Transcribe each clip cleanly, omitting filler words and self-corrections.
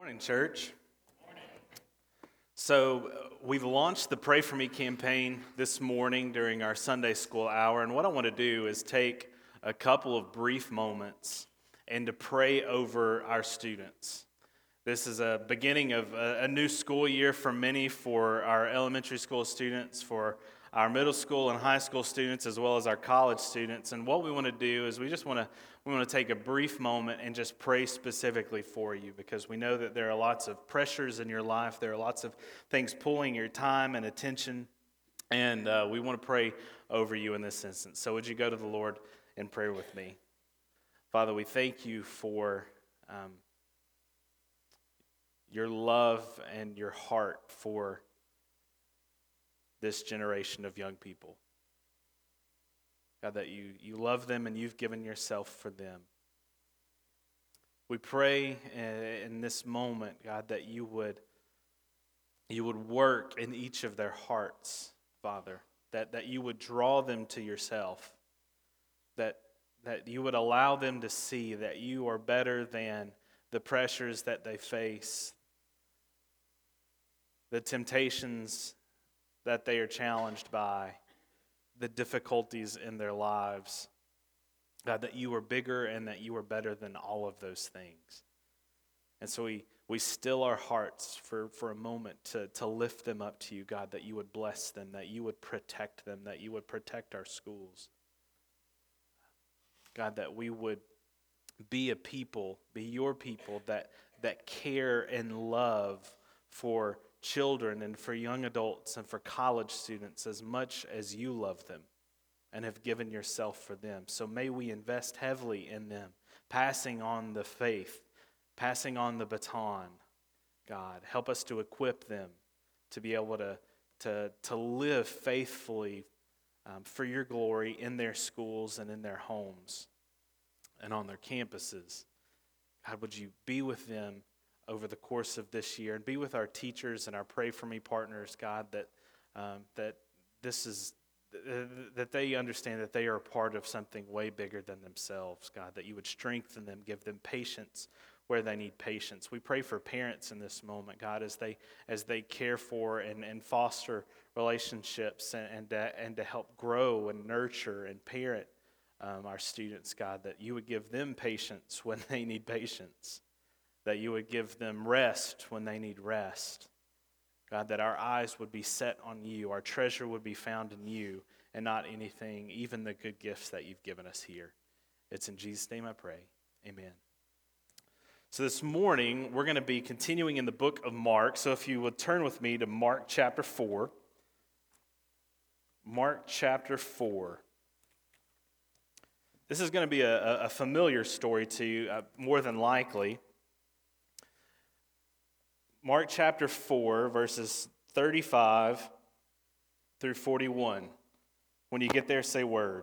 Morning, church. So we've launched the Pray For Me campaign this morning during our Sunday school hour, and what I want to do is take a couple of brief moments and to pray over our students. This is a beginning of a new school year for many, for our elementary school students, for our middle school and high school students, as well as our college students. And what we want to do is we want to take a brief moment and just pray specifically for you, because we know that there are lots of pressures in your life. There are lots of things pulling your time and attention, and we want to pray over you in this instance. So would you go to the Lord in prayer with me? Father, we thank you for your love and your heart for this generation of young people. God, that you love them and you've given yourself for them. We pray in this moment, God, that you would work in each of their hearts, Father, that you would draw them to yourself, that you would allow them to see that you are better than the pressures that they face, the temptations that they are challenged by, the difficulties in their lives. God, that you are bigger and that you are better than all of those things. And so we still our hearts for a moment to lift them up to you, God, that you would bless them, that you would protect them, that you would protect our schools. God, that we would be a people, be your people that care and love for children and for young adults and for college students as much as you love them and have given yourself for them. So may we invest heavily in them, passing on the faith, passing on the baton. God, help us to equip them to be able to live faithfully for your glory in their schools and in their homes and on their campuses. God, would you be with them over the course of this year, and be with our teachers and our Pray For Me partners, God, that they understand that they are a part of something way bigger than themselves, God, that you would strengthen them, give them patience where they need patience. We pray for parents in this moment, God, as they care for and foster relationships and to help grow and nurture and parent our students, God, that you would give them patience when they need patience, that you would give them rest when they need rest. God, that our eyes would be set on you, our treasure would be found in you, and not anything, even the good gifts that you've given us here. It's in Jesus' name I pray. Amen. So this morning, we're going to be continuing in the book of Mark. So if you would turn with me to Mark chapter 4. Mark chapter 4. This is going to be a familiar story to you, more than likely. Mark chapter 4, verses 35 through 41. When you get there, say word.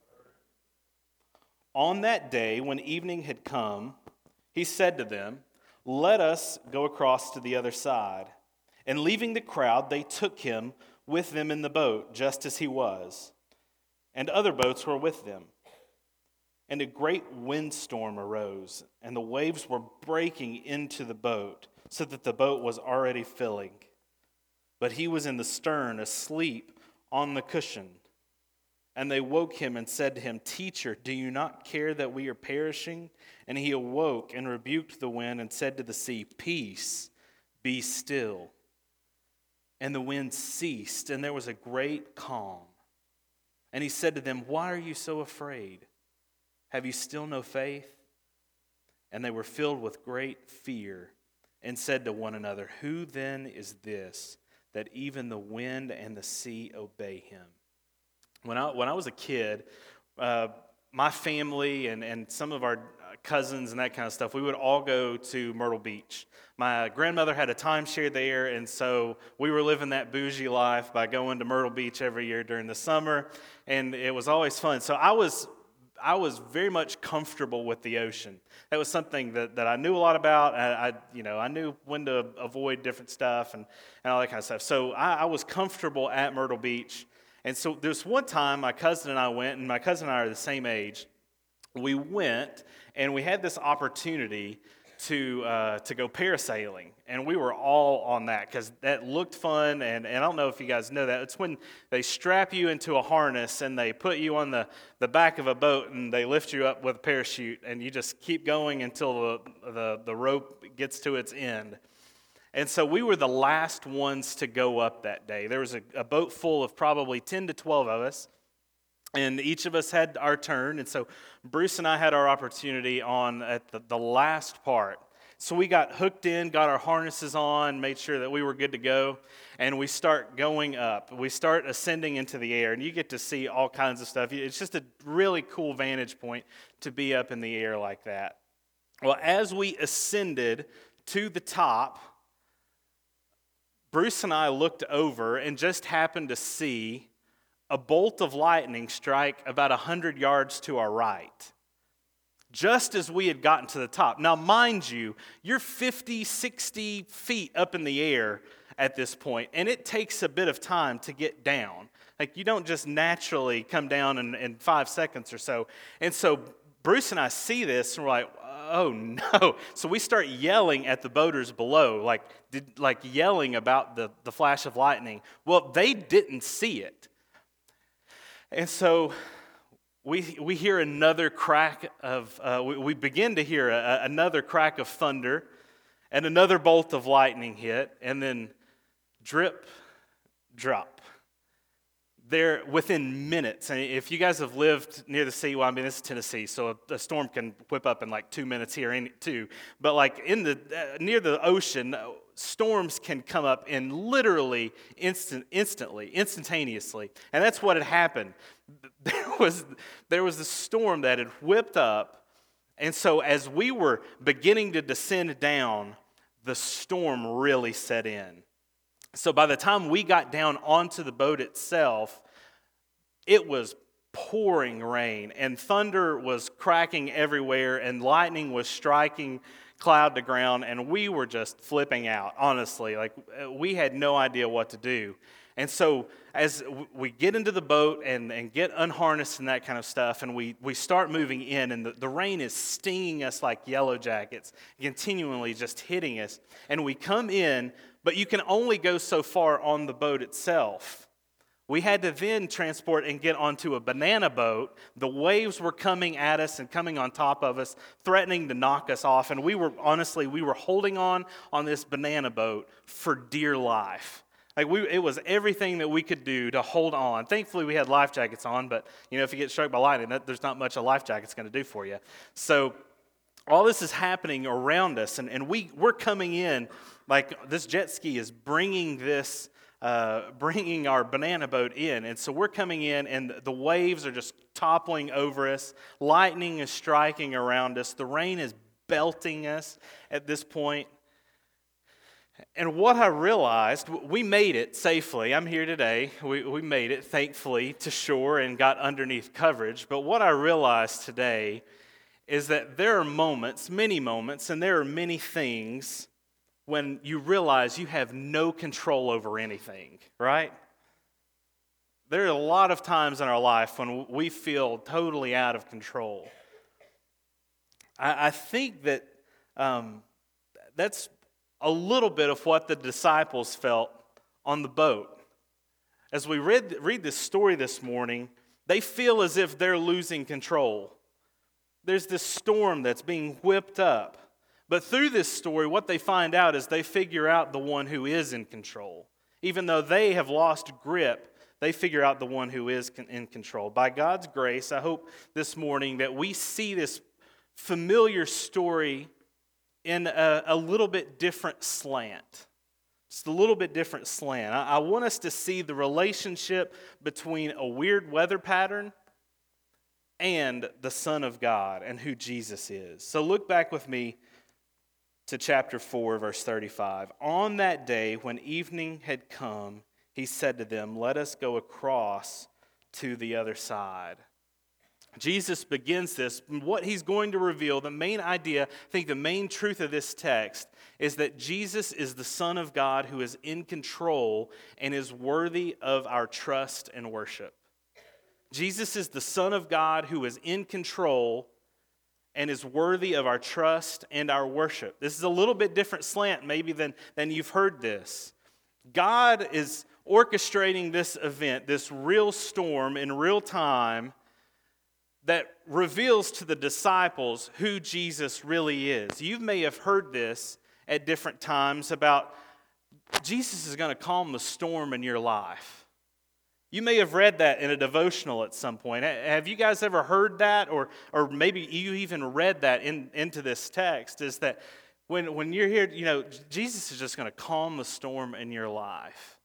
On that day, when evening had come, he said to them, "Let us go across to the other side." And leaving the crowd, they took him with them in the boat, just as he was. And other boats were with them. And a great windstorm arose, and the waves were breaking into the boat, so that the boat was already filling. But he was in the stern, asleep on the cushion. And they woke him and said to him, "Teacher, do you not care that we are perishing?" And he awoke and rebuked the wind and said to the sea, "Peace, be still." And the wind ceased, and there was a great calm. And he said to them, "Why are you so afraid? Have you still no faith?" And they were filled with great fear and said to one another, "Who then is this, that even the wind and the sea obey him?" When I was a kid, my family and some of our cousins and that kind of stuff, we would all go to Myrtle Beach. My grandmother had a timeshare there, and so we were living that bougie life by going to Myrtle Beach every year during the summer, and it was always fun. So I was very much comfortable with the ocean. That was something that I knew a lot about. I knew when to avoid different stuff and all that kind of stuff. So I was comfortable at Myrtle Beach. And so there's one time my cousin and I went, and my cousin and I are the same age. We went, and we had this opportunity to go parasailing, and we were all on that because that looked fun. And I don't know if you guys know that it's when they strap you into a harness and they put you on the back of a boat and they lift you up with a parachute, and you just keep going until the rope gets to its end. And so we were the last ones to go up that day. There was a boat full of probably 10 to 12 of us, and each of us had our turn. And so Bruce and I had our opportunity on at the last part. So we got hooked in, got our harnesses on, made sure that we were good to go, and we start going up. We start ascending into the air, and you get to see all kinds of stuff. It's just a really cool vantage point to be up in the air like that. Well, as we ascended to the top, Bruce and I looked over and just happened to see a bolt of lightning strike about 100 yards to our right, just as we had gotten to the top. Now, mind you, you're 50, 60 feet up in the air at this point, and it takes a bit of time to get down. Like, you don't just naturally come down in 5 seconds or so. And so Bruce and I see this, and we're like, oh no. So we start yelling at the boaters below, like yelling about the flash of lightning. Well, they didn't see it. And so we hear another crack of, we begin to hear another crack of thunder, and another bolt of lightning hit, and then drip, drop. There, within minutes, and if you guys have lived near the sea, well, I mean, this is Tennessee, so a storm can whip up in like 2 minutes here too. But like near the ocean, storms can come up in literally instantaneously, and that's what had happened. There was a storm that had whipped up, and so as we were beginning to descend down, the storm really set in. So by the time we got down onto the boat itself, it was pouring rain, and thunder was cracking everywhere, and lightning was striking cloud to ground, and we were just flipping out, honestly. Like, we had no idea what to do. And so as we get into the boat and get unharnessed and that kind of stuff, and we start moving in, and the rain is stinging us like yellow jackets, continually just hitting us, and we come in, but you can only go so far on the boat itself. We had to then transport and get onto a banana boat. The waves were coming at us and coming on top of us, threatening to knock us off. And we were holding on this banana boat for dear life. It was everything that we could do to hold on. Thankfully, we had life jackets on, but if you get struck by lightning, there's not much a life jacket's going to do for you. So all this is happening around us, and we're coming in like this jet ski is bringing our banana boat in. And so we're coming in, and the waves are just toppling over us. Lightning is striking around us. The rain is belting us at this point. And what I realized, we made it safely. I'm here today. We made it, thankfully, to shore and got underneath coverage. But what I realized today is that there are moments, many moments, and there are many things when you realize you have no control over anything, right? There are a lot of times in our life when we feel totally out of control. I think that that's a little bit of what the disciples felt on the boat. As we read this story this morning, they feel as if they're losing control. There's this storm that's being whipped up. But through this story, what they find out is they figure out the one who is in control. Even though they have lost grip, they figure out the one who is in control. By God's grace, I hope this morning that we see this familiar story in a little bit different slant. Just a little bit different slant. I want us to see the relationship between a weird weather pattern and the Son of God and who Jesus is. So look back with me to chapter 4, verse 35. On that day, when evening had come, he said to them, "Let us go across to the other side." Jesus begins this. What he's going to reveal, the main idea, I think the main truth of this text, is that Jesus is the Son of God who is in control and is worthy of our trust and worship. Jesus is the Son of God who is in control and is worthy of our trust and our worship. This is a little bit different slant maybe than you've heard this. God is orchestrating this event, this real storm in real time that reveals to the disciples who Jesus really is. You may have heard this at different times about Jesus is going to calm the storm in your life. You may have read that in a devotional at some point. Have you guys ever heard that? Or maybe you even read that into this text, is that when you're here, Jesus is just going to calm the storm in your life.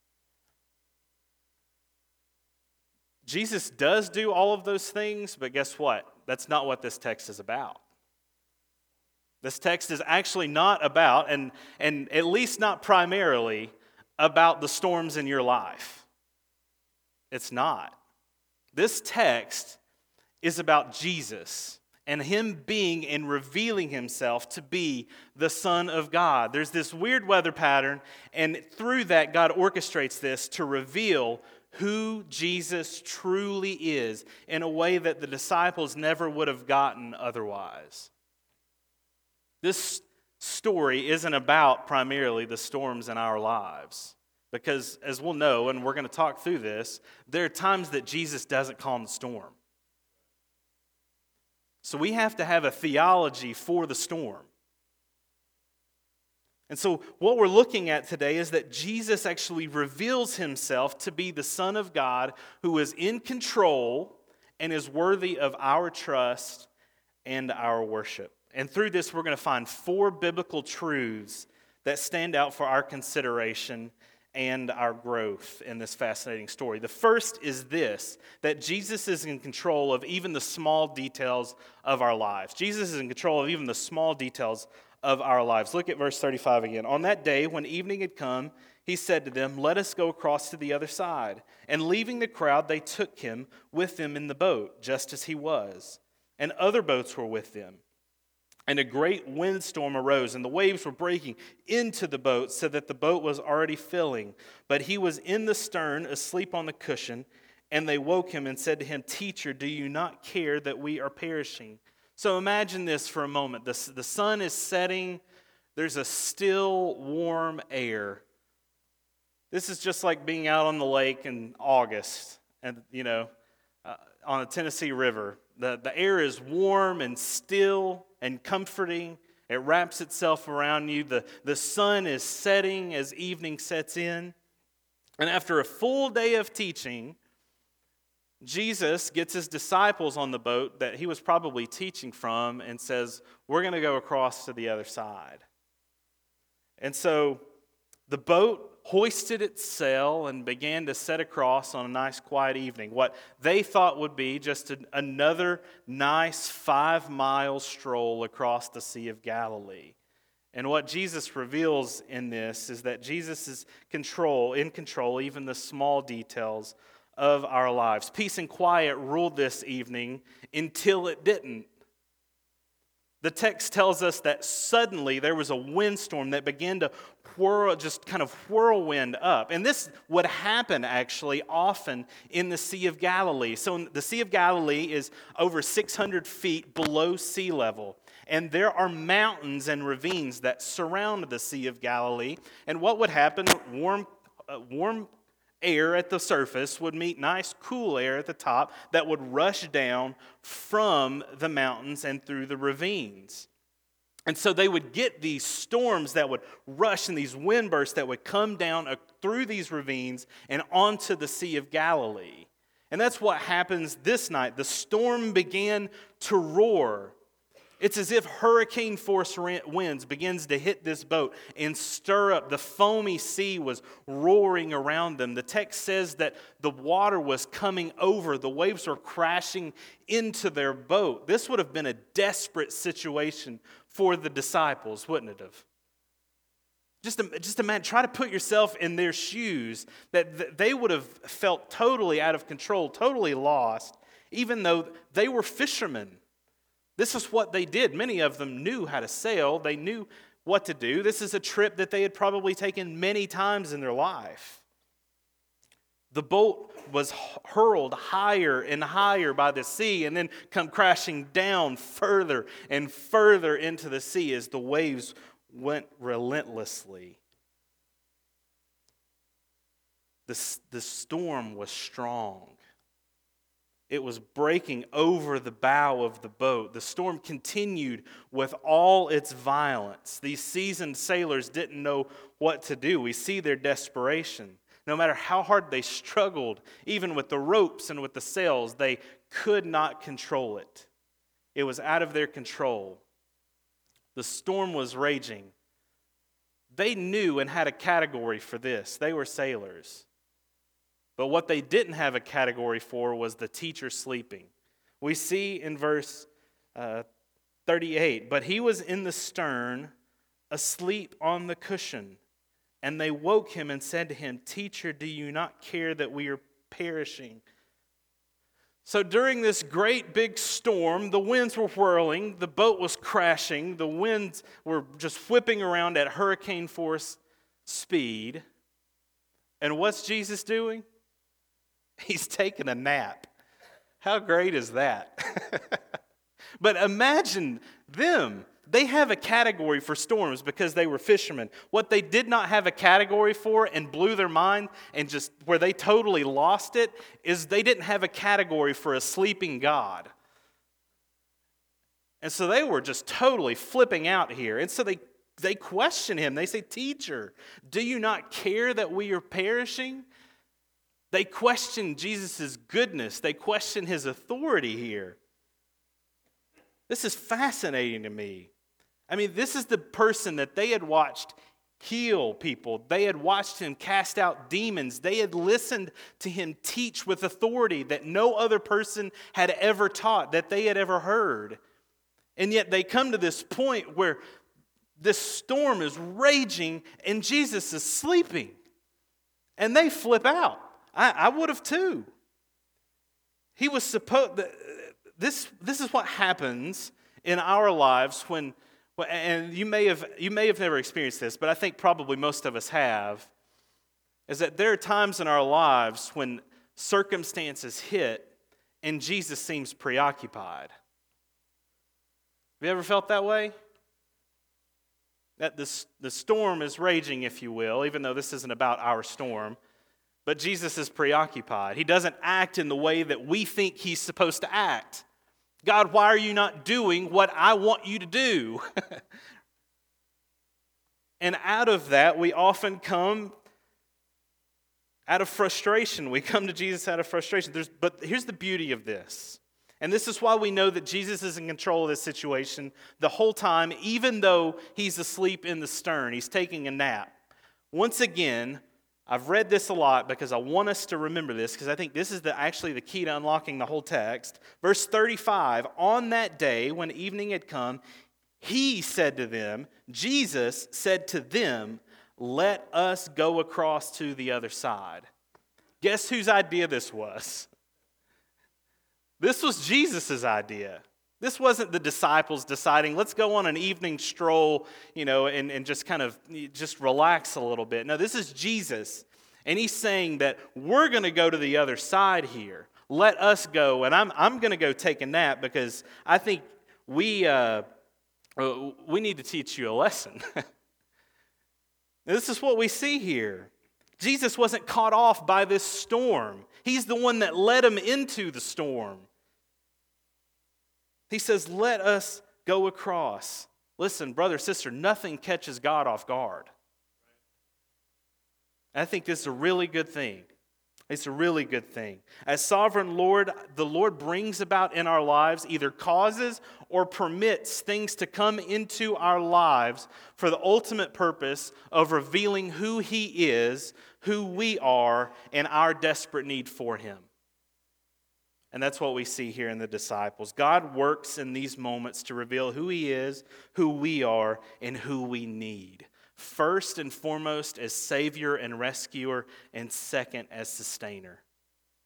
Jesus does do all of those things, but guess what? That's not what this text is about. This text is actually not about, and at least not primarily, about the storms in your life. It's not. This text is about Jesus and Him being and revealing Himself to be the Son of God. There's this weird weather pattern, and through that, God orchestrates this to reveal who Jesus truly is in a way that the disciples never would have gotten otherwise. This story isn't about primarily the storms in our lives, because as we'll know, and we're going to talk through this, there are times that Jesus doesn't calm the storm. So we have to have a theology for the storm. And so what we're looking at today is that Jesus actually reveals Himself to be the Son of God who is in control and is worthy of our trust and our worship. And through this, we're going to find 4 biblical truths that stand out for our consideration and our growth in this fascinating story. The first is this, that Jesus is in control of even the small details of our lives. Jesus is in control of even the small details of our lives. Look at verse 35 again. On that day, when evening had come, He said to them, "Let us go across to the other side." And leaving the crowd, they took Him with them in the boat, just as He was. And other boats were with them. And a great windstorm arose, and the waves were breaking into the boat, so that the boat was already filling. But He was in the stern, asleep on the cushion. And they woke Him and said to Him, "Teacher, do you not care that we are perishing?" So imagine this for a moment. The sun is setting. There's a still, warm air. This is just like being out on the lake in August, and on the Tennessee River. The air is warm and still and comforting. It wraps itself around you. The sun is setting as evening sets in. And after a full day of teaching, Jesus gets His disciples on the boat that He was probably teaching from and says, "We're going to go across to the other side." And so the boat hoisted its sail and began to set across on a nice quiet evening. What they thought would be just another nice 5-mile stroll across the Sea of Galilee. And what Jesus reveals in this is that Jesus is in control, even the small details of our lives. Peace and quiet ruled this evening until it didn't. The text tells us that suddenly there was a windstorm that began to whirlwind up. And this would happen actually often in the Sea of Galilee. So the Sea of Galilee is over 600 feet below sea level. And there are mountains and ravines that surround the Sea of Galilee. And what would happen? Warm air at the surface would meet nice cool air at the top that would rush down from the mountains and through the ravines. And so they would get these storms that would rush and these wind bursts that would come down through these ravines and onto the Sea of Galilee. And that's what happens this night. The storm began to roar. It's as if hurricane force winds begins to hit this boat and stir up. The foamy sea was roaring around them. The text says that the water was coming over. The waves were crashing into their boat. This would have been a desperate situation for the disciples, wouldn't it have? Just imagine, try to put yourself in their shoes, that they would have felt totally out of control, totally lost, even though they were fishermen. This is what they did. Many of them knew how to sail. They knew what to do. This is a trip that they had probably taken many times in their life. The boat was hurled higher and higher by the sea and then come crashing down further and further into the sea as the waves went relentlessly. The storm was strong. It was breaking over the bow of the boat. The storm continued with all its violence. These seasoned sailors didn't know what to do. We see their desperation. No matter how hard they struggled, even with the ropes and with the sails, they could not control it. It was out of their control. The storm was raging. They knew and had a category for this. They were sailors. But what they didn't have a category for was the teacher sleeping. We see in verse 38, but he was in the stern, asleep on the cushion. And they woke him and said to him, "Teacher, do you not care that we are perishing?" So during this great big storm, the winds were whirling, the boat was crashing, the winds were just whipping around at hurricane force speed. And what's Jesus doing? He's taking a nap. How great is that? But imagine them. They have a category for storms because they were fishermen. What they did not have a category for and blew their mind and just where they totally lost it is they didn't have a category for a sleeping God. And so they were just totally flipping out here. And so they question him. They say, "Teacher, do you not care that we are perishing?" They question Jesus' goodness. They question his authority here. This is fascinating to me. I mean, this is the person that they had watched heal people. They had watched him cast out demons. They had listened to him teach with authority that no other person had ever taught, that they had ever heard. And yet they come to this point where this storm is raging and Jesus is sleeping. And they flip out. I would have too. He was supposed. This is what happens in our lives when, and you may have never experienced this, but I think probably most of us have, is that there are times in our lives when circumstances hit and Jesus seems preoccupied. Have you ever felt that way? That the storm is raging, if you will, even though this isn't about our storm. But Jesus is preoccupied. He doesn't act in the way that we think he's supposed to act. God, why are you not doing what I want you to do? And out of that, we often come out of frustration. We come to Jesus out of frustration. But here's the beauty of this. And this is why we know that Jesus is in control of this situation the whole time, even though he's asleep in the stern. He's taking a nap. Once again, I've read this a lot because I want us to remember this because I think this is actually the key to unlocking the whole text. Verse 35, on that day when evening had come, he said to them, Jesus said to them, "Let us go across to the other side." Guess whose idea this was? This was Jesus' idea. This wasn't the disciples deciding, let's go on an evening stroll, and just kind of just relax a little bit. No, this is Jesus. And he's saying that we're going to go to the other side here. Let us go. And I'm going to go take a nap because I think we need to teach you a lesson. This is what we see here. Jesus wasn't caught off by this storm. He's the one that led him into the storm. He says, let us go across. Listen, brother, sister, nothing catches God off guard. I think this is a really good thing. It's a really good thing. As sovereign Lord, the Lord brings about in our lives, either causes or permits things to come into our lives for the ultimate purpose of revealing who He is, who we are, and our desperate need for Him. And that's what we see here in the disciples. God works in these moments to reveal who He is, who we are, and who we need. First and foremost as Savior and Rescuer, and second as Sustainer.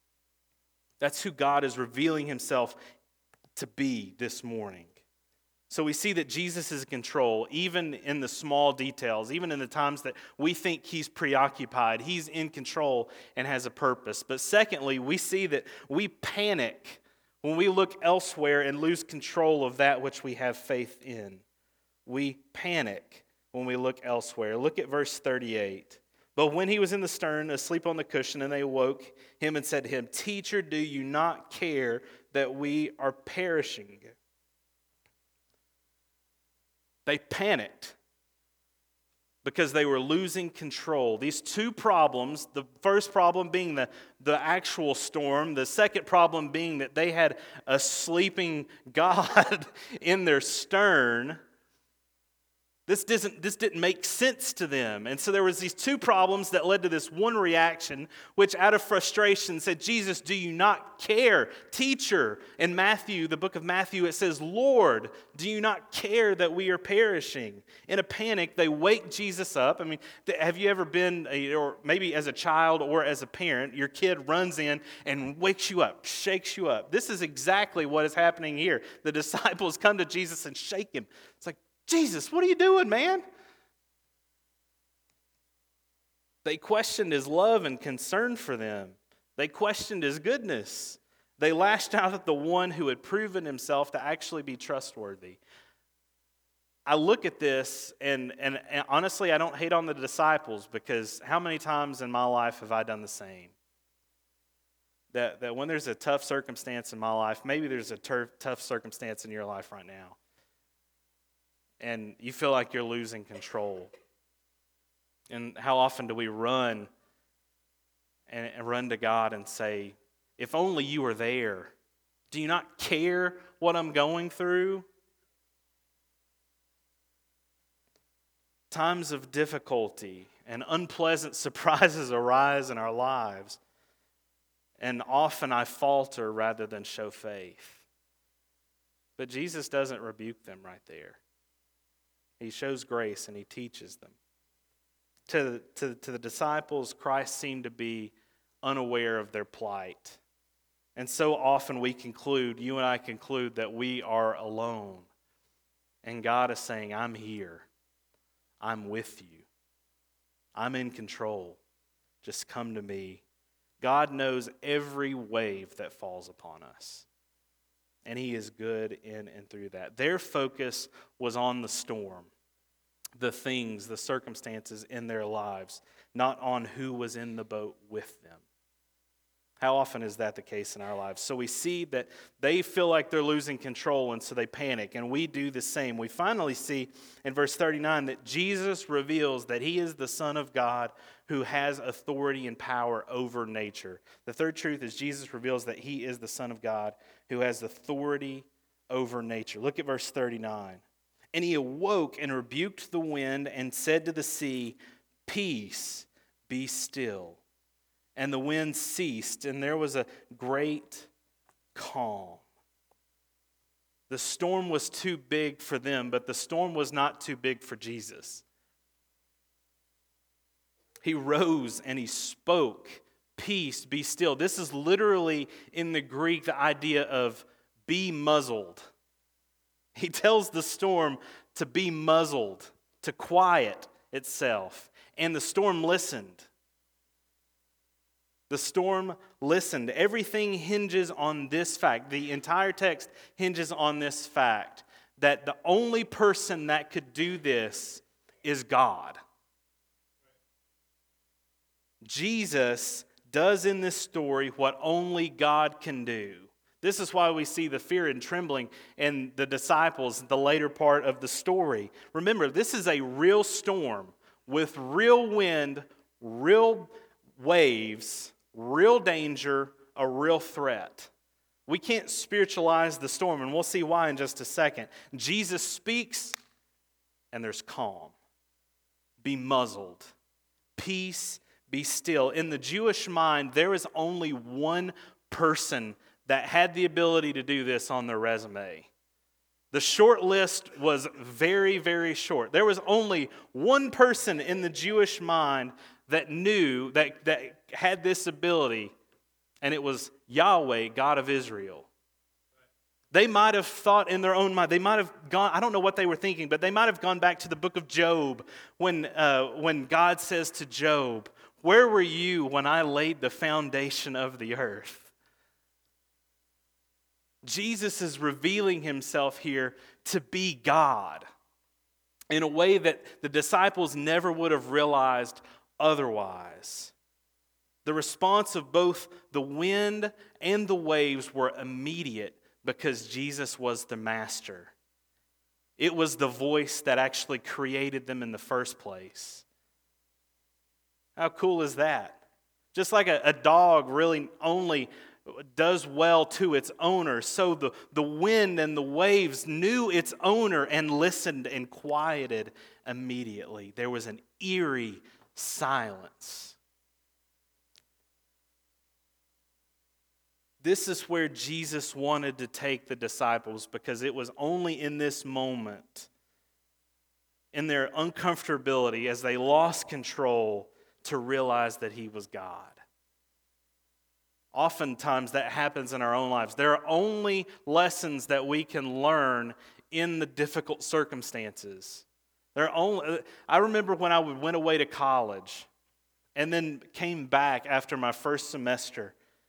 That's who God is revealing Himself to be this morning. So we see that Jesus is in control, even in the small details, even in the times that we think he's preoccupied. He's in control and has a purpose. But secondly, we see that we panic when we look elsewhere and lose control of that which we have faith in. We panic when we look elsewhere. Look at verse 38. But when he was in the stern, asleep on the cushion, and they awoke him and said to him, "Teacher, do you not care that we are perishing?" They panicked because they were losing control. These two problems, the first problem being the actual storm, the second problem being that they had a sleeping God in their stern. This didn't make sense to them. And so there was these two problems that led to this one reaction, which out of frustration said, "Jesus, do you not care? Teacher." In Matthew, the book of Matthew, it says, "Lord, do you not care that we are perishing?" In a panic, they wake Jesus up. I mean, have you ever been, or maybe as a child or as a parent, your kid runs in and wakes you up, shakes you up? This is exactly what is happening here. The disciples come to Jesus and shake him. It's like, "Jesus, what are you doing, man?" They questioned his love and concern for them. They questioned his goodness. They lashed out at the one who had proven himself to actually be trustworthy. I look at this, and honestly, I don't hate on the disciples, because how many times in my life have I done the same? That when there's a tough circumstance in my life, maybe there's a tough circumstance in your life right now, and you feel like you're losing control. And how often do we run and run to God and say, "If only you were there. Do you not care what I'm going through?" Times of difficulty and unpleasant surprises arise in our lives, and often I falter rather than show faith. But Jesus doesn't rebuke them right there. He shows grace and he teaches them. To the disciples, Christ seemed to be unaware of their plight. And so often you and I conclude that we are alone. And God is saying, "I'm here. I'm with you. I'm in control. Just come to me." God knows every wave that falls upon us. And he is good in and through that. Their focus was on the storm, the things, the circumstances in their lives, not on who was in the boat with them. How often is that the case in our lives? So we see that they feel like they're losing control, and so they panic, and we do the same. We finally see in verse 39 that Jesus reveals that he is the Son of God who has authority and power over nature. The third truth is Jesus reveals that he is the Son of God who has authority over nature. Look at verse 39. "And he awoke and rebuked the wind and said to the sea, 'Peace, be still.' And the wind ceased, and there was a great calm." The storm was too big for them, but the storm was not too big for Jesus. He rose and he spoke, "Peace, be still." This is literally in the Greek the idea of be muzzled. He tells the storm to be muzzled, to quiet itself. And the storm listened. The storm listened. Everything hinges on this fact. The entire text hinges on this fact that the only person that could do this is God. Jesus does in this story what only God can do. This is why we see the fear and trembling in the disciples, the later part of the story. Remember, this is a real storm with real wind, real waves, real danger, a real threat. We can't spiritualize the storm, and we'll see why in just a second. Jesus speaks, and there's calm. Be muzzled. Peace, be still. In the Jewish mind, there is only one person that had the ability to do this on their resume. The short list was very, very short. There was only one person in the Jewish mind that knew, that had this ability, and it was Yahweh, God of Israel. They might have thought in their own mind, they might have gone, I don't know what they were thinking, but they might have gone back to the book of Job when God says to Job, "Where were you when I laid the foundation of the earth?" Jesus is revealing himself here to be God in a way that the disciples never would have realized otherwise. The response of both the wind and the waves were immediate because Jesus was the master. It was the voice that actually created them in the first place. How cool is that? Just like a dog really only does well to its owner, so the wind and the waves knew its owner and listened and quieted immediately. There was an eerie silence. This is where Jesus wanted to take the disciples, because it was only in this moment, in their uncomfortability, as they lost control, to realize that he was God. Oftentimes that happens in our own lives. There are only lessons that we can learn in the difficult circumstances. I remember when I went away to college and then came back after my first semester.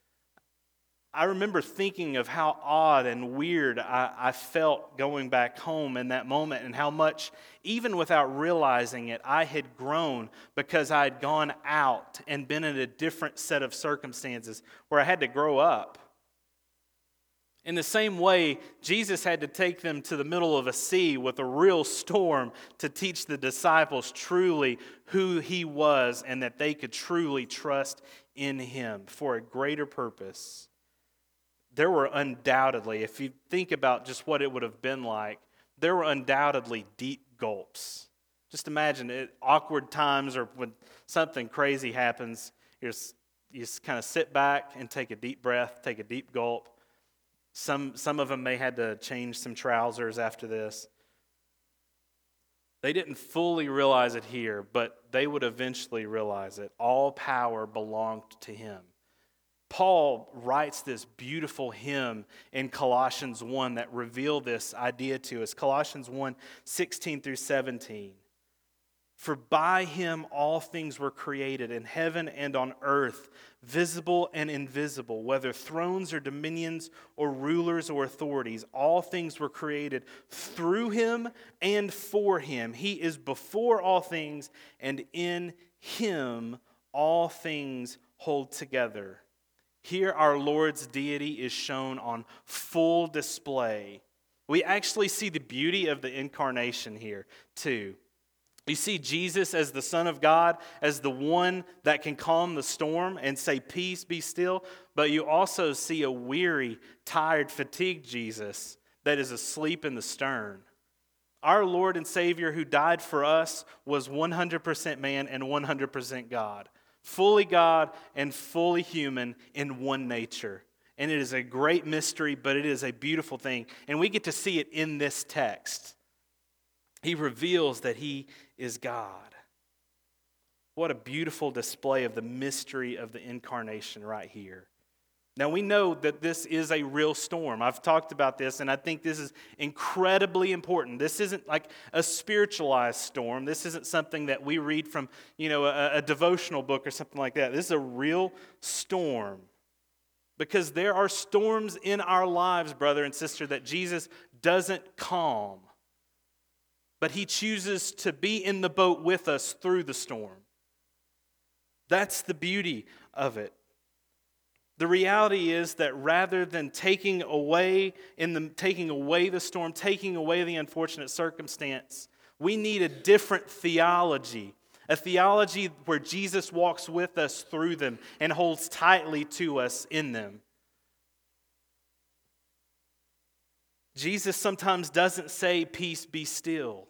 I remember thinking of how odd and weird I felt going back home in that moment, and how much, even without realizing it, I had grown because I had gone out and been in a different set of circumstances where I had to grow up. In the same way, Jesus had to take them to the middle of a sea with a real storm to teach the disciples truly who he was, and that they could truly trust in him for a greater purpose. There were undoubtedly, if you think about just what it would have been like, there were undoubtedly deep gulps. Just imagine it, awkward times, or when something crazy happens, you just kind of sit back and take a deep breath, take a deep gulp. Some of them may had to change some trousers after this. They didn't fully realize it here, but they would eventually realize it. All power belonged to him. Paul writes this beautiful hymn in Colossians 1 that reveal this idea to us. Colossians 1, 16 through 17. For by him all things were created in heaven and on earth, visible and invisible, whether thrones or dominions or rulers or authorities. All things were created through him and for him. He is before all things, and in him all things hold together. Here our Lord's deity is shown on full display. We actually see the beauty of the incarnation here too. You see Jesus as the Son of God, as the one that can calm the storm and say, "Peace, be still." But you also see a weary, tired, fatigued Jesus that is asleep in the stern. Our Lord and Savior who died for us was 100% man and 100% God. Fully God and fully human in one nature. And it is a great mystery, but it is a beautiful thing. And we get to see it in this text. He reveals that he is God. What a beautiful display of the mystery of the incarnation right here. Now we know that this is a real storm. I've talked about this, and I think this is incredibly important. This isn't like a spiritualized storm. This isn't something that we read from, a devotional book or something like that. This is a real storm. Because there are storms in our lives, brother and sister, that Jesus doesn't calm. But he chooses to be in the boat with us through the storm. That's the beauty of it. The reality is that rather than taking away the storm, taking away the unfortunate circumstance, we need a different theology. A theology where Jesus walks with us through them and holds tightly to us in them. Jesus sometimes doesn't say, "Peace, be still."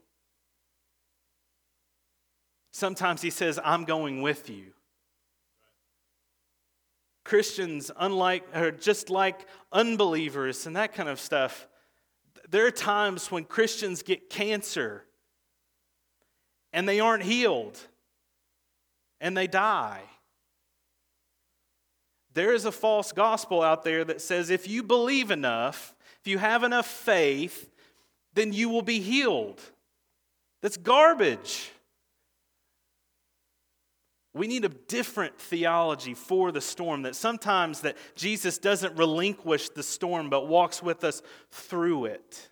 Sometimes he says, "I'm going with you." Christians, just like unbelievers and that kind of stuff, there are times when Christians get cancer and they aren't healed and they die. There is a false gospel out there that says if you believe enough, if you have enough faith, then you will be healed. That's garbage. We need a different theology for the storm, that sometimes that Jesus doesn't relinquish the storm but walks with us through it.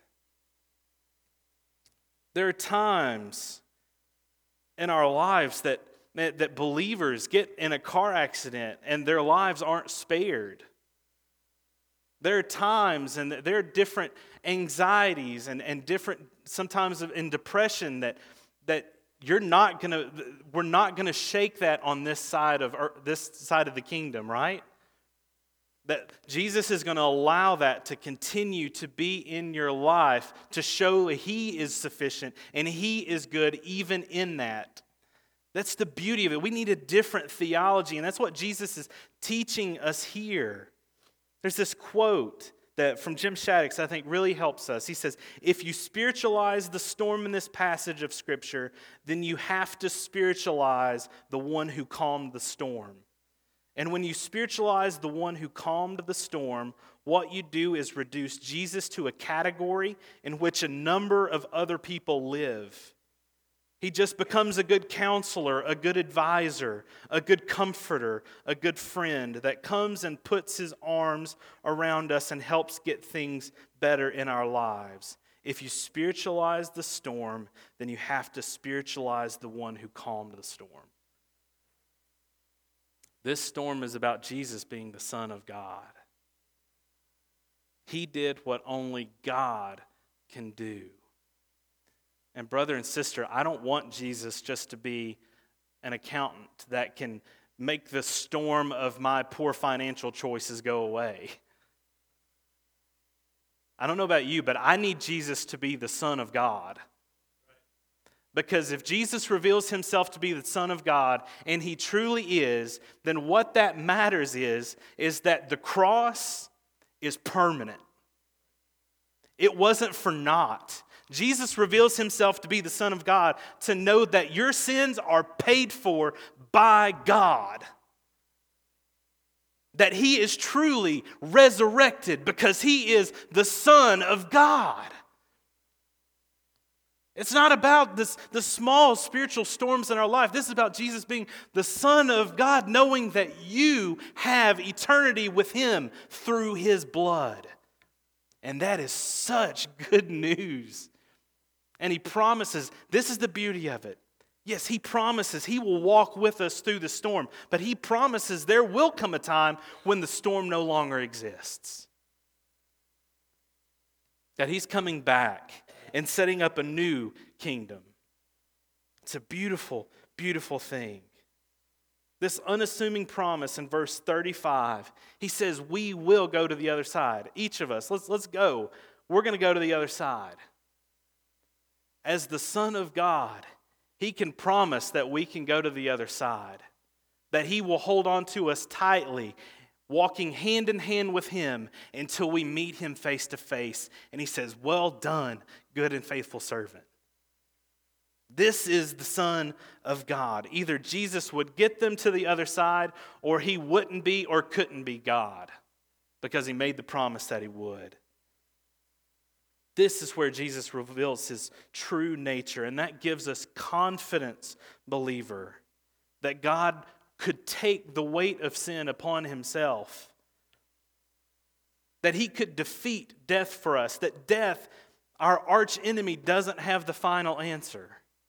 There are times in our lives that believers get in a car accident and their lives aren't spared. There are times and there are different anxieties and different, sometimes in depression that we're not gonna shake that on this side of the kingdom, right? That Jesus is going to allow that to continue to be in your life to show He is sufficient and He is good even in that. That's the beauty of it. We need a different theology, and that's what Jesus is teaching us here. There's this quote that from Jim Shaddix I think really helps us. He says, if you spiritualize the storm in this passage of Scripture, then you have to spiritualize the one who calmed the storm. And when you spiritualize the one who calmed the storm, what you do is reduce Jesus to a category in which a number of other people live. He just becomes a good counselor, a good advisor, a good comforter, a good friend that comes and puts his arms around us and helps get things better in our lives. If you spiritualize the storm, then you have to spiritualize the one who calmed the storm. This storm is about Jesus being the Son of God. He did what only God can do. And brother and sister, I don't want Jesus just to be an accountant that can make the storm of my poor financial choices go away. I don't know about you, but I need Jesus to be the Son of God. Because if Jesus reveals Himself to be the Son of God, and He truly is, then what that matters is that the cross is permanent. It wasn't for naught. Jesus reveals Himself to be the Son of God to know that your sins are paid for by God. That He is truly resurrected because He is the Son of God. It's not about the small spiritual storms in our life. This is about Jesus being the Son of God, knowing that you have eternity with Him through His blood. And that is such good news. And He promises, this is the beauty of it. Yes, He promises He will walk with us through the storm, but He promises there will come a time when the storm no longer exists. That He's coming back and setting up a new kingdom. It's a beautiful, beautiful thing. This unassuming promise in verse 35, He says we will go to the other side. Each of us, let's go. We're going to go to the other side. As the Son of God, He can promise that we can go to the other side. That He will hold on to us tightly, walking hand in hand with Him until we meet Him face to face. And He says, well done, good and faithful servant. This is the Son of God. Either Jesus would get them to the other side, or He wouldn't be or couldn't be God, because He made the promise that He would. This is where Jesus reveals His true nature, and that gives us confidence, believer, that God could take the weight of sin upon Himself, that He could defeat death for us, that death, our arch enemy, doesn't have the final answer,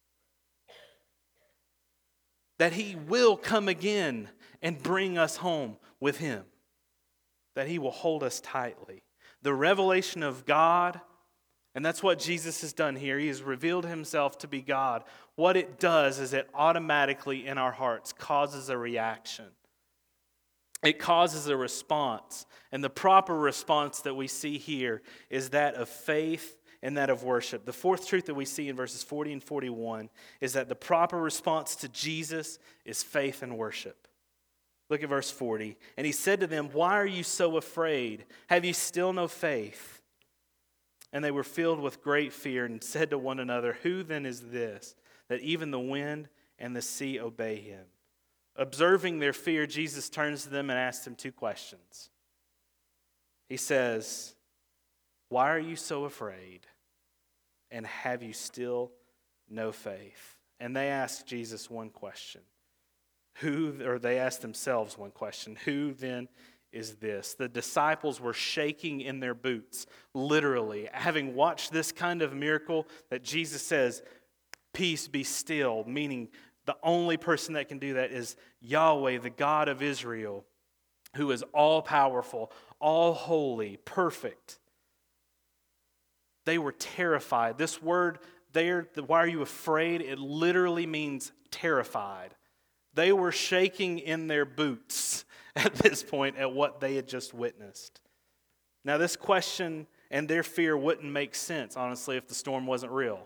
that He will come again and bring us home with Him, that He will hold us tightly. The revelation of God, and that's what Jesus has done here. He has revealed Himself to be God. What it does is it automatically in our hearts causes a reaction. It causes a response. And the proper response that we see here is that of faith and that of worship. The fourth truth that we see in verses 40 and 41 is that the proper response to Jesus is faith and worship. Look at verse 40. And He said to them, why are you so afraid? Have you still no faith? And they were filled with great fear and said to one another, who then is this, that even the wind and the sea obey Him? Observing their fear, Jesus turns to them and asks them two questions. He says, Why are you so afraid? And have you still no faith? And they asked Jesus one question. They asked themselves one question. Who then is this? The disciples were shaking in their boots, literally, having watched this kind of miracle that Jesus says, peace be still, meaning the only person that can do that is Yahweh, the God of Israel, who is all-powerful, all-holy, perfect. They were terrified. This word there, why are you afraid? It literally means terrified. They were shaking in their boots at this point at what they had just witnessed. Now, this question and their fear wouldn't make sense, honestly, if the storm wasn't real.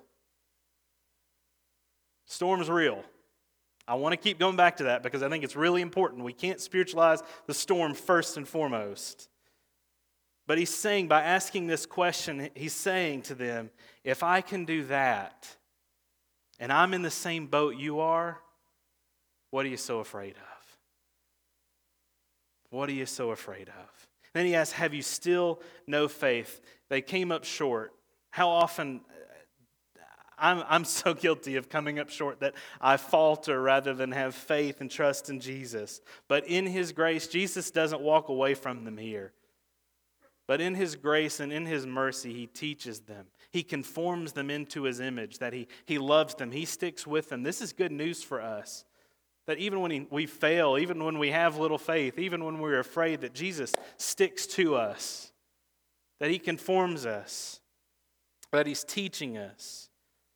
Storm's real. I want to keep going back to that because I think it's really important. We can't spiritualize the storm first and foremost. But he's saying, by asking this question, he's saying to them, if I can do that, and I'm in the same boat you are, what are you so afraid of? What are you so afraid of? Then he asks, have you still no faith? They came up short. How often, I'm so guilty of coming up short that I falter rather than have faith and trust in Jesus. But in his grace, Jesus doesn't walk away from them here. But in his grace and in his mercy, he teaches them. He conforms them into his image, that he loves them. He sticks with them. This is good news for us. That even when we fail, even when we have little faith, even when we're afraid, that Jesus sticks to us. That he conforms us. That he's teaching us.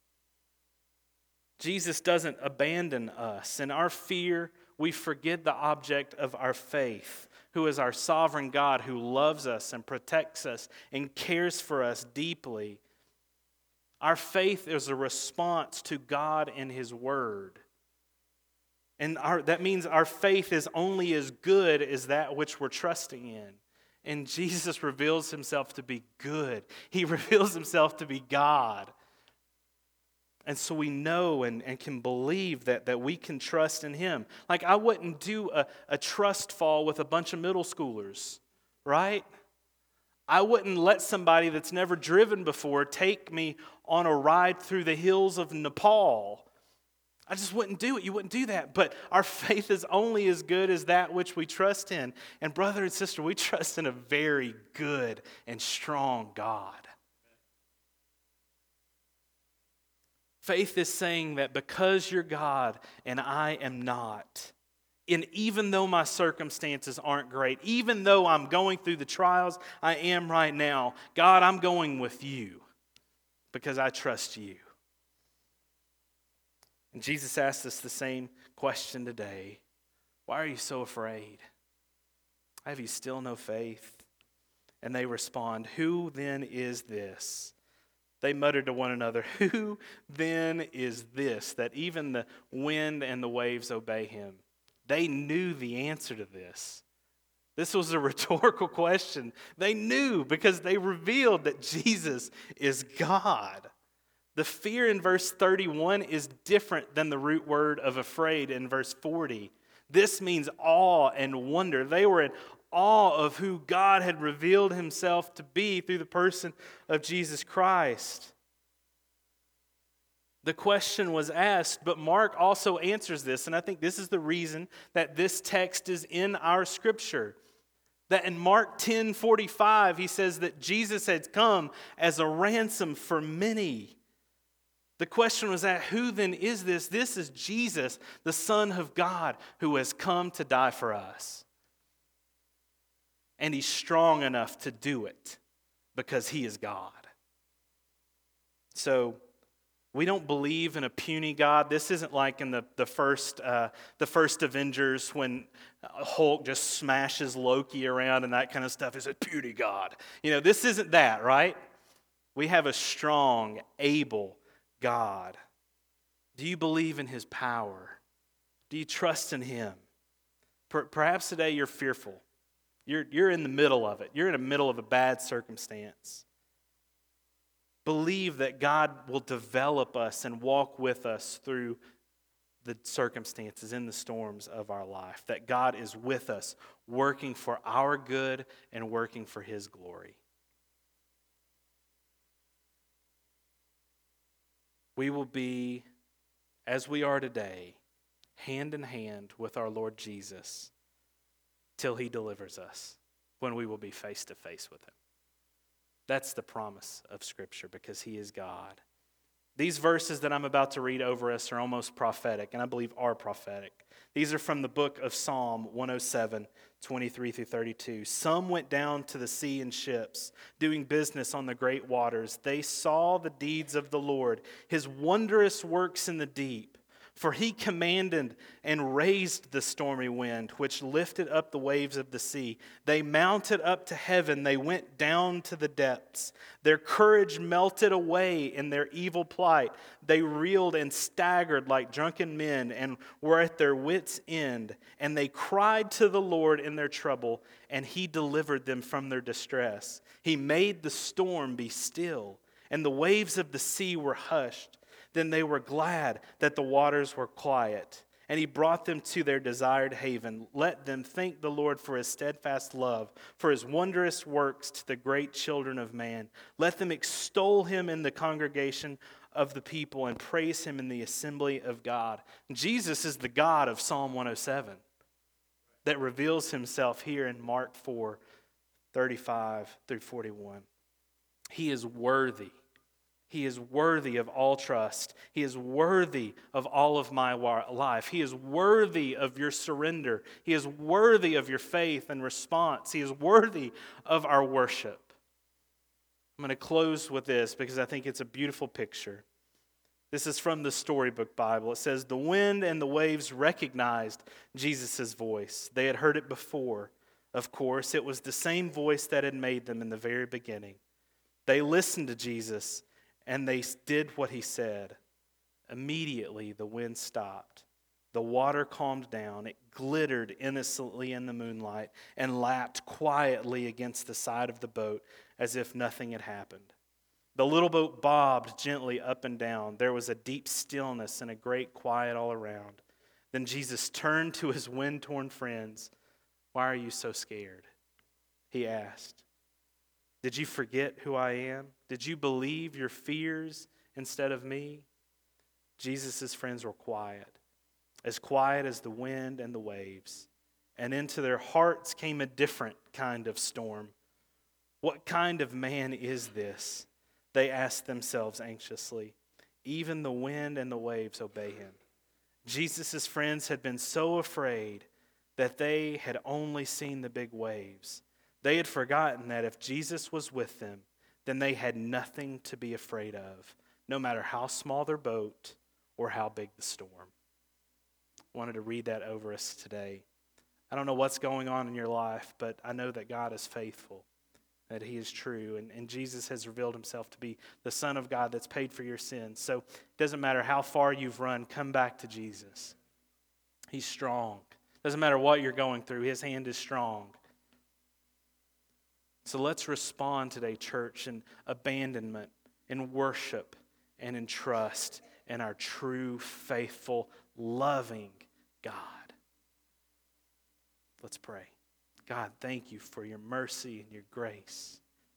Jesus doesn't abandon us. In our fear, we forget the object of our faith, who is our sovereign God, who loves us and protects us and cares for us deeply. Our faith is a response to God and his word. And that means our faith is only as good as that which we're trusting in. And Jesus reveals himself to be good. He reveals himself to be God. And so we know and can believe that we can trust in him. Like, I wouldn't do a trust fall with a bunch of middle schoolers, right? I wouldn't let somebody that's never driven before take me on a ride through the hills of Nepal. I just wouldn't do it. You wouldn't do that. But our faith is only as good as that which we trust in. And brother and sister, we trust in a very good and strong God. Faith is saying that because you're God and I am not, and even though my circumstances aren't great, even though I'm going through the trials I am right now, God, I'm going with you because I trust you. And Jesus asked us the same question today. Why are you so afraid? Have you still no faith? And they respond, who then is this? They muttered to one another, who then is this that even the wind and the waves obey him? They knew the answer to this. This was a rhetorical question. They knew because they revealed that Jesus is God. The fear in verse 31 is different than the root word of afraid in verse 40. This means awe and wonder. They were in awe of who God had revealed himself to be through the person of Jesus Christ. The question was asked, but Mark also answers this, and I think this is the reason that this text is in our scripture. That in Mark 10:45, he says that Jesus had come as a ransom for many. The question was that, who then is this? This is Jesus, the Son of God, who has come to die for us. And he's strong enough to do it because he is God. So we don't believe in a puny God. This isn't like in the first Avengers when Hulk just smashes Loki around and that kind of stuff. It's a puny God. This isn't that, right? We have a strong, able God. Do you believe in his power? Do you trust in him? Perhaps today you're fearful. You're in the middle of it. You're in the middle of a bad circumstance. Believe that God will develop us and walk with us through the circumstances in the storms of our life. That God is with us, working for our good and working for his glory. we will be, as we are today, hand in hand with our Lord Jesus till he delivers us, when we will be face to face with him. That's the promise of Scripture, because he is God. These verses that I'm about to read over us are almost prophetic, and I believe are prophetic. These are from the book of Psalm 107, 23 through 32. Some went down to the sea in ships, doing business on the great waters. They saw the deeds of the Lord, his wondrous works in the deep. For he commanded and raised the stormy wind, which lifted up the waves of the sea. They mounted up to heaven. They went down to the depths. Their courage melted away in their evil plight. They reeled and staggered like drunken men and were at their wits' end. And they cried to the Lord in their trouble, and he delivered them from their distress. He made the storm be still, and the waves of the sea were hushed. Then they were glad that the waters were quiet, and he brought them to their desired haven. Let them thank the Lord for his steadfast love, for his wondrous works to the great children of man. Let them extol him in the congregation of the people and praise him in the assembly of God. Jesus is the God of Psalm 107 that reveals himself here in Mark 4, 35 through 41. He is worthy. He is worthy of all trust. He is worthy of all of my life. He is worthy of your surrender. He is worthy of your faith and response. He is worthy of our worship. I'm going to close with this because I think it's a beautiful picture. This is from the Storybook Bible. It says, the wind and the waves recognized Jesus' voice. They had heard it before. Of course, it was the same voice that had made them in the very beginning. They listened to Jesus, and they did what he said. Immediately, the wind stopped. The water calmed down. It glittered innocently in the moonlight and lapped quietly against the side of the boat as if nothing had happened. The little boat bobbed gently up and down. There was a deep stillness and a great quiet all around. Then Jesus turned to his wind-torn friends. "Why are you so scared?" he asked. "Did you forget who I am? Did you believe your fears instead of me?" Jesus' friends were quiet as the wind and the waves. And into their hearts came a different kind of storm. What kind of man is this? They asked themselves anxiously. Even the wind and the waves obey him. Jesus' friends had been so afraid that they had only seen the big waves. They had forgotten that if Jesus was with them, then they had nothing to be afraid of, no matter how small their boat or how big the storm. I wanted to read that over us today. I don't know what's going on in your life, but I know that God is faithful, that he is true, and Jesus has revealed himself to be the Son of God that's paid for your sins. So it doesn't matter how far you've run, come back to Jesus. He's strong. Doesn't matter what you're going through, his hand is strong. So let's respond today, church, in abandonment, in worship, and in trust in our true, faithful, loving God. Let's pray. God, thank you for your mercy and your grace.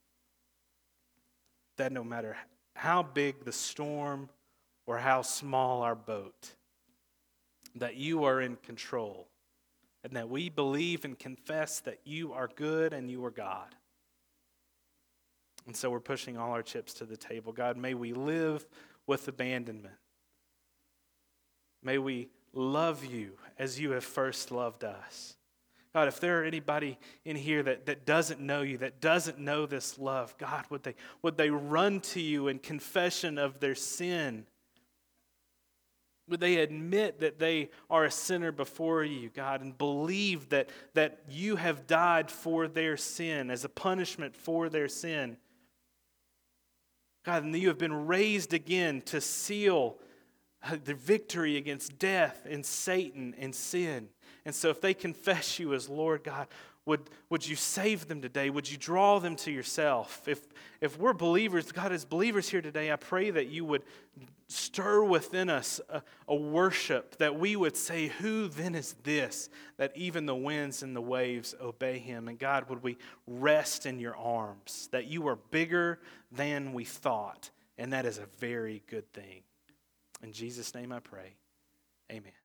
That no matter how big the storm or how small our boat, that you are in control, and that we believe and confess that you are good and you are God. And so we're pushing all our chips to the table. God, may we live with abandonment. May we love you as you have first loved us. God, if there are anybody in here that doesn't know you, that doesn't know this love, God, would they run to you in confession of their sin? Would they admit that they are a sinner before you, God, and believe that you have died for their sin as a punishment for their sin? God, and you have been raised again to seal the victory against death and Satan and sin. And so if they confess you as Lord, God, would you save them today? Would you draw them to yourself? If we're believers, God, as believers here today, I pray that you would stir within us a worship, that we would say, who then is this, that even the winds and the waves obey him? And God, would we rest in your arms, that you are bigger than we thought, and that is a very good thing. In Jesus' name I pray. Amen.